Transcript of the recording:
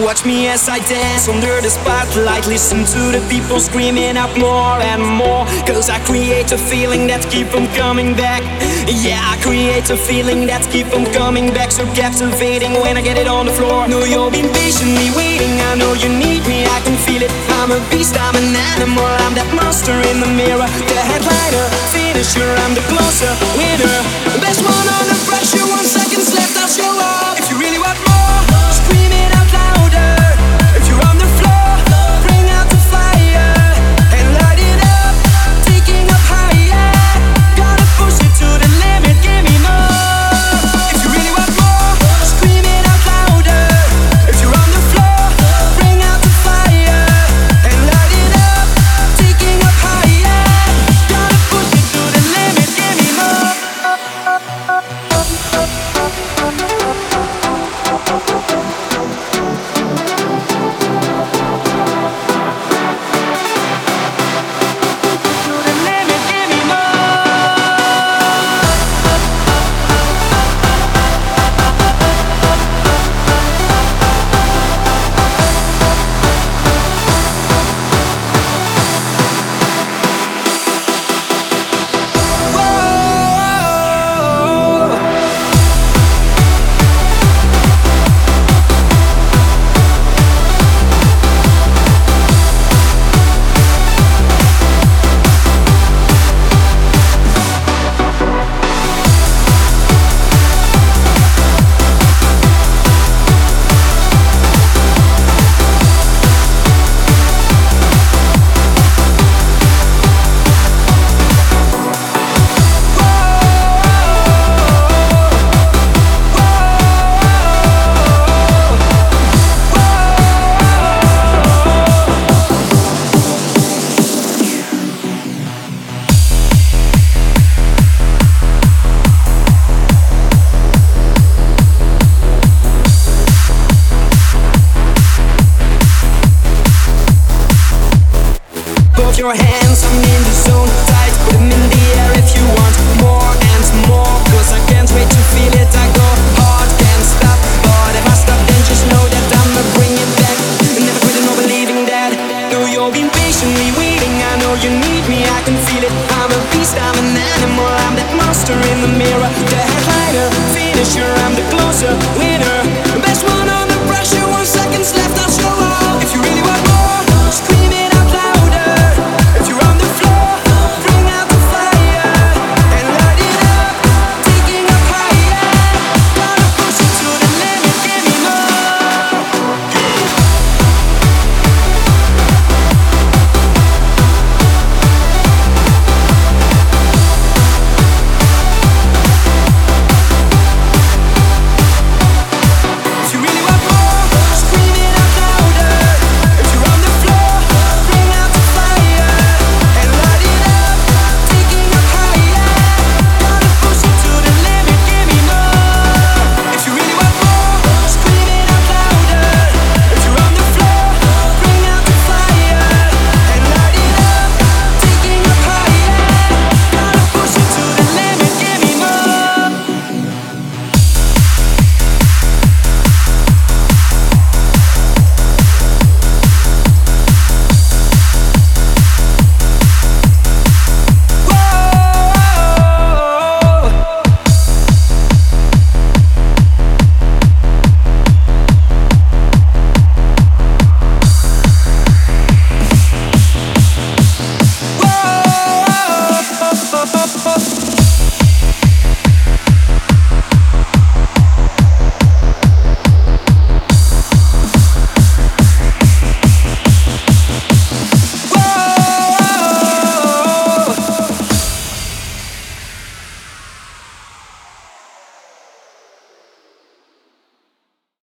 Watch me as I dance under the spotlight. Listen to the people screaming out more and more. Cause I create a feeling that keep them coming back. Yeah, I create a feeling that keep them coming back. So captivating when I get it on the floor. Know you've been patiently waiting, I know you need me, I can feel it. I'm a beast, I'm an animal, I'm that monster in the mirror. The headliner, finisher, I'm the closer, winner. Best one under pressure, 1 second left, I'll show up. If you really want more, scream it out louder. If you're on the floor, bring out the fire and light it up, taking up higher. Gotta push it to the limit, give me more. If you really want more, scream it out louder. If you're on the floor, bring out the fire and light it up, taking up higher. Gotta push it to the limit, give me more. Your hands, I'm in the zone, tight, put them in the air if you want more and more. Cause I can't wait to feel it, I go hard, can't stop. But if I stop, then just know that I'ma bring it back. Never quitting or believing that. Know you've been patiently waiting, I know you need me, I can feel it. I'm a beast, I'm an animal, I'm that monster in the mirror. The headliner, finisher, I'm the closer, winner. Best one under pressure, 1 second left, I'll show